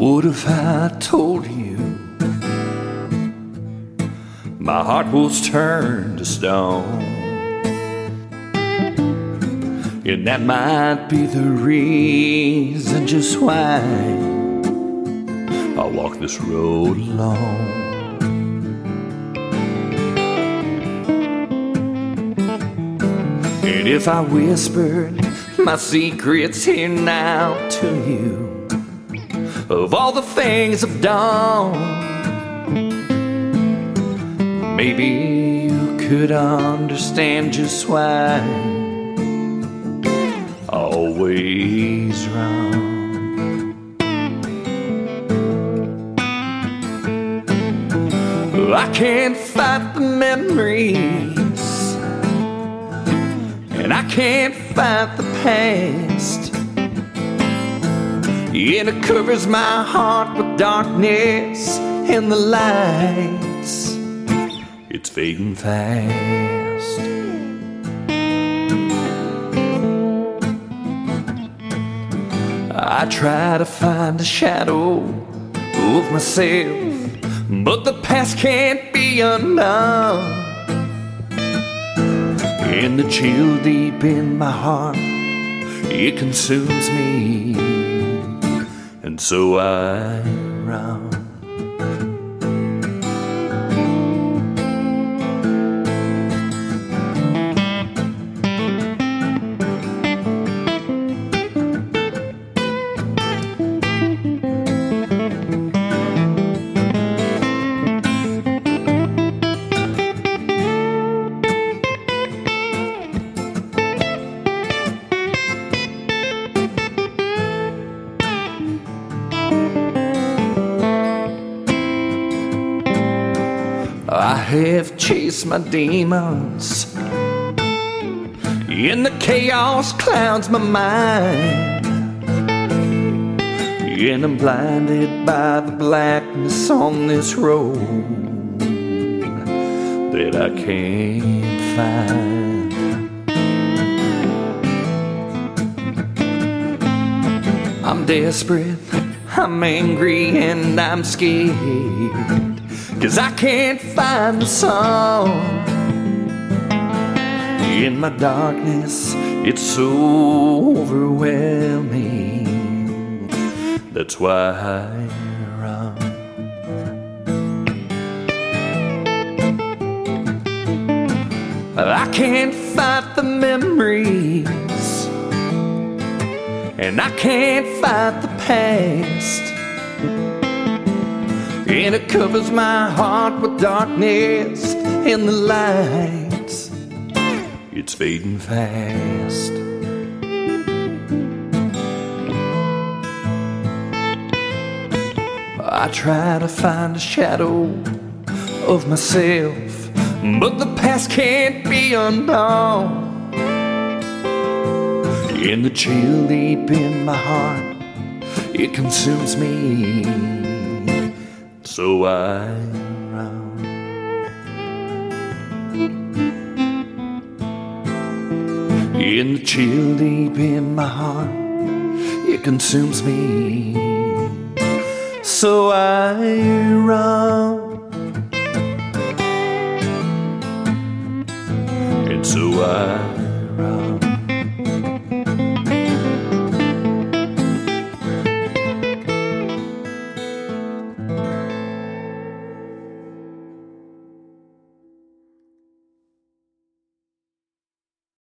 What if I told you my heart was turned to stone? And that might be the reason just why I walk this road alone. And if I whispered my secrets here now to you, of all the things I've done, maybe you could understand just why I always run. I can't fight the memories, and I can't fight the past. And it covers my heart with darkness, and the lights, it's fading fast. I try to find a shadow of myself, but the past can't be undone. And the chill deep in my heart, it consumes me, and so I run. I have chased my demons, and the chaos clouds my mind, and I'm blinded by the blackness on this road that I can't find. I'm desperate, I'm angry, and I'm scared, 'cause I can't find the sun. In my darkness, it's so overwhelming. That's why I run. I can't fight the memories, and I can't fight the past. And it covers my heart with darkness, and the lights, it's fading fast. I try to find a shadow of myself, but the past can't be undone. And the chill deep in my heart, it consumes me, so I run. In the chill deep in my heart, it consumes me, so I run. And so I